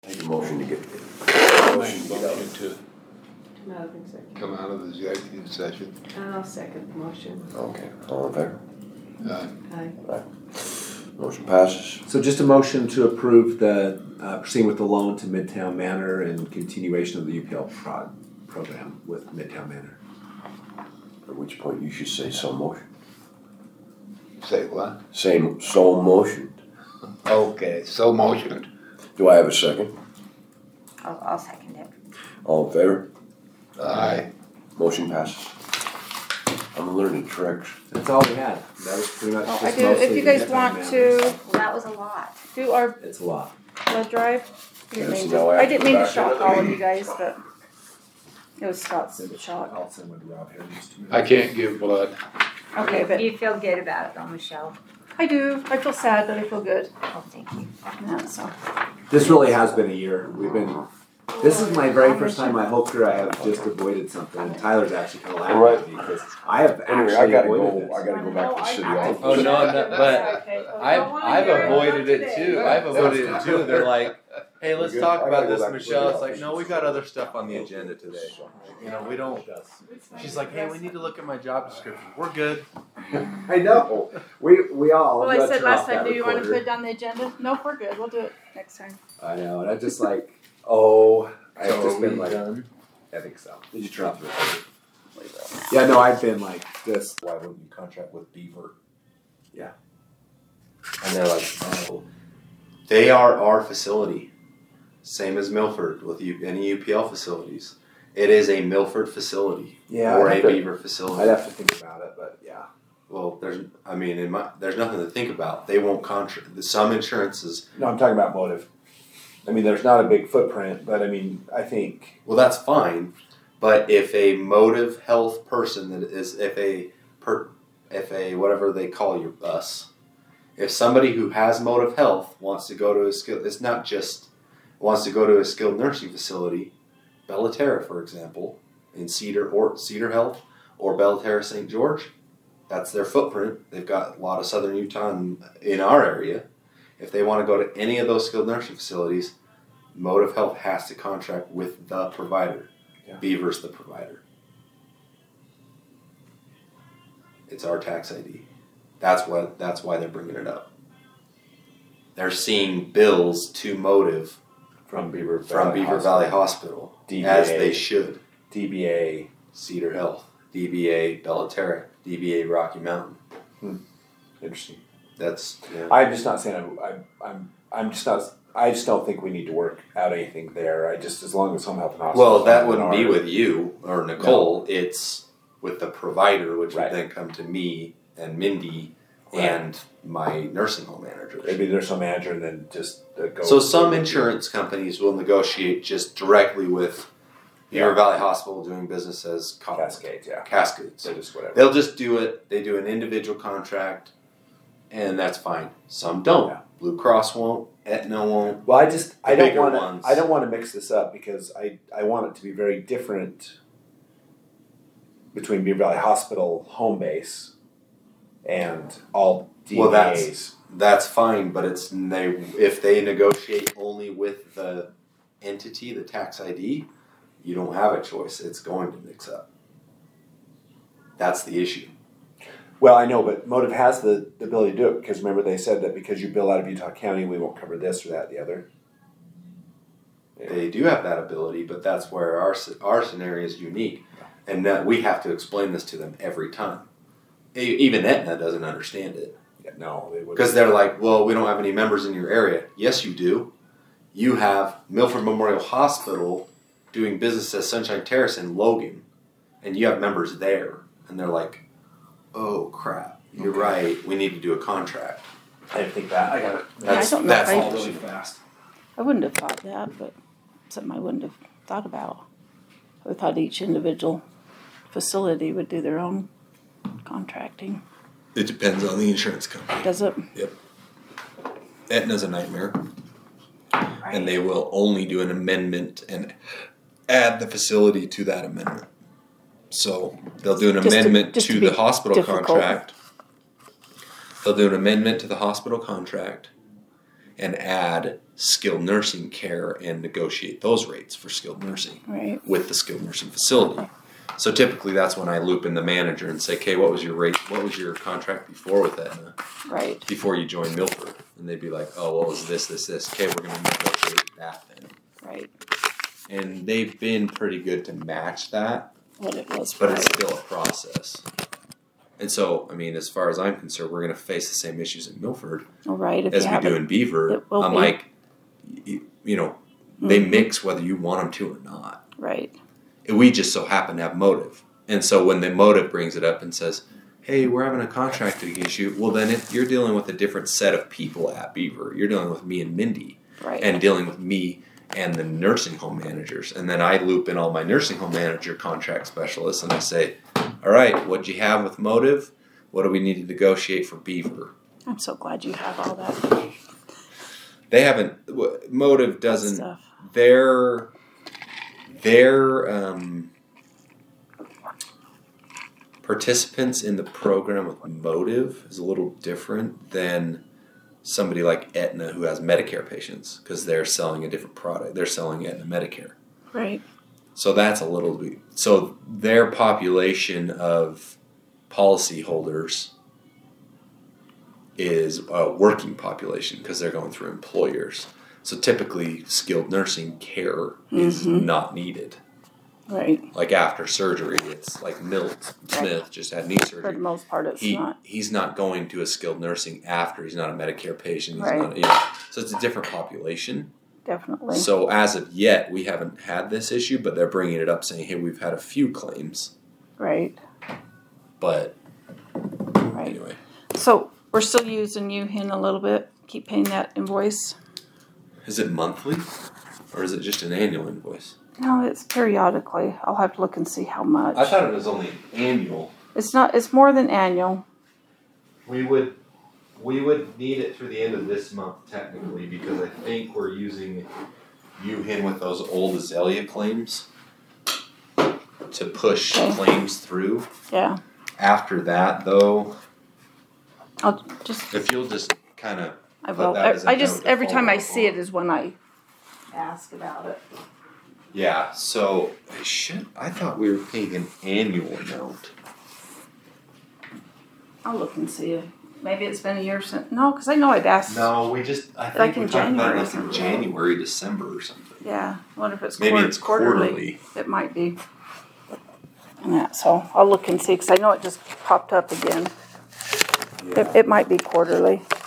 Make a motion to get Motion to Come out of executive. come out of the executive session. I'll second the motion. Okay, all in favor? Aye. Motion passes. So just a motion to approve the, proceeding with the loan to Midtown Manor and continuation of the UPL program with Midtown Manor. At which point you should say so motion. Say what? Same, so motion. Okay, so motioned. Do I have a second? I'll second it. All in favor? Aye. Motion passes. I'm learning tricks. That's all we had. That was pretty much just I do, mostly if you the guys Midtown want Manor. to Well, that was a lot. do our It's a lot. blood drive. Yes, no, I didn't mean to after shock that. all of you guys, but it was Scott's shock. I'll send one to Rob here in just a minute. I can't give blood. Okay, but You feel good about it though, Michelle? I do. I feel sad, but I feel good. Oh, thank you. Yeah, so. This really has been a year. This is my very first time my whole career I have just avoided something. And Tyler's actually kind of laughing at me because I have Anyway, actually I gotta avoided go. I this. gotta go back to city office. Oh no, but I've avoided it too. I've avoided it too. They're like, hey, let's talk about this, Michelle. It's like, no, we got other stuff on the agenda today. You know, we don't. She's like, hey, we need to look at my job description. We're good. I know. We all. Well, I let's said turn last off that time, do you want to recorder. put it on the agenda? Nope, we're good. We'll do it next time. I know, and I just like, I've So just are we been like, done? I think so. Did you turn off the recorder? We will now. Yeah, no, I've been like this. Why wouldn't you contract with Beaver? Yeah. And they're like, oh, they are our facility. Same as Milford with any UPL facilities. It is a Milford facility Yeah, or I'd a have to- Beaver facility. I'd have to think about it, but yeah. Well, there's nothing to think about. They won't contract. Some insurances. No, I'm talking about motive. I mean, there's not a big footprint, but I mean, I think. Well, that's fine. But if a motive health person that is, if a whatever they call your us, if somebody who has motive health wants to go to a skill, it's not just wants to go to a skilled nursing facility, Bellaterra, for example, in Cedar Health or Bellaterra St. George, that's their footprint. They've got a lot of southern Utah in our area. If they want to go to any of those skilled nursing facilities, Motive Health has to contract with the provider. Yeah. Beaver's the provider. It's our tax ID. That's why they're bringing it up. They're seeing bills to Motive From Beaver Valley Hospital, DBA. as they should. DBA. Cedar Health, DBA Bellaterra, DBA Rocky Mountain. Interesting. That's I'm just not saying I'm just not. I just don't think we need to work out anything there. As long as Home Health and Hospital. well, that wouldn't be with you or Nicole. It's with the provider, which Right. would then come to me and Mindy and my nursing home manager. Maybe there's some manager and then just go. So some insurance companies will negotiate just directly with Beaver Valley Hospital doing business as Cascades, yeah. Cascades. So just whatever. They'll just do it. They do an individual contract, and that's fine. Some don't. Yeah. Blue Cross won't. Aetna won't. Well, I don't bigger want ones. to. I don't want to mix this up because I want it to be very different between Beaver Valley Hospital home base and all DBAs. Well, that's fine, but if they negotiate only with the entity, the tax ID, you don't have a choice. It's going to mix up. That's the issue. Well, I know, but Motive has the ability to do it because remember they said that because you bill out of Utah County, we won't cover this or that or the other. They do have that ability, but that's where our scenario is unique, and that we have to explain this to them every time. Even Aetna doesn't understand it. Yeah, no, they wouldn't. Because they're like, well, we don't have any members in your area. Yes, you do. You have Milford Memorial Hospital doing business as Sunshine Terrace in Logan, and you have members there. And they're like, oh, crap. You're right. We need to do a contract. I didn't think that. I got it. That's, I don't know that's if I- all Really fast. I wouldn't have thought that, but something I wouldn't have thought about. I thought each individual facility would do their own contracting. It depends on the insurance company. Does it? Yep. Aetna's a nightmare. And they will only do an amendment and add the facility to that amendment. So they'll do an Just to- amendment just to to the be hospital difficult. contract. They'll do an amendment to the hospital contract. and add skilled nursing care and negotiate those rates for skilled nursing Right. with the skilled nursing facility. So typically that's when I loop in the manager and say, okay, what was your rate? What was your contract before with Aetna? Right. Before you joined Milford? And they'd be like, oh, what was this? Okay, we're going to negotiate that then. Right. And they've been pretty good to match that, What it was. but it's still a process. And so, I mean, as far as I'm concerned, we're going to face the same issues in Milford All right. If as you we have do it, in Beaver. it will I'm be. like, you know, they Mhm. mix whether you want them to or not. Right. And we just so happen to have motive. And so when the motive brings it up and says, hey, we're having a contracting issue, well, then you're dealing with a different set of people at Beaver. You're dealing with me and Mindy Right. and dealing with me and the nursing home managers. And then I loop in all my nursing home manager contract specialists and I say, all right, what'd you have with motive? What do we need to negotiate for Beaver? I'm so glad you have all that They haven't, motive doesn't, stuff. their participants in the program with motive is a little different than somebody like Aetna who has Medicare patients because they're selling a different product. They're selling Aetna Medicare. Right. So that's a little bit, so their population of policyholders is a working population because they're going through employers. So typically skilled nursing care is not needed. Right. Like after surgery, it's like Milt Smith just had knee For the surgery. most part, it's not. He's not going to a skilled nursing after. He's not a Medicare patient. He's Right. not, you know, so it's a different population. Definitely. So as of yet, we haven't had this issue, but they're bringing it up saying, hey, we've had a few claims. Right. But Right. anyway, So we're still using UHIN a little bit. Keep paying that invoice. is it monthly or is it just an annual invoice? No, it's periodically. I'll have to look and see how much. I thought it was only annual. It's not. It's more than annual. We would need it through the end of this month technically because I think we're using UHIN with those old Azalea claims to push Okay. claims through. Yeah. After that, though, I'll just. if you'll just kind of I put will. that as a I just note to every time I follow see up it is when I ask about it. Yeah, so I thought we were paying an annual amount. I'll look and see. Maybe it's been a year since. No, because I know I'd asked. No, I think Like in we talked about January it or like in something. January, December or something. Yeah. I wonder if it's Maybe it's quarterly. quarterly. It might be. And that, so I'll look and see because I know it just popped up again. Yeah. It might be quarterly.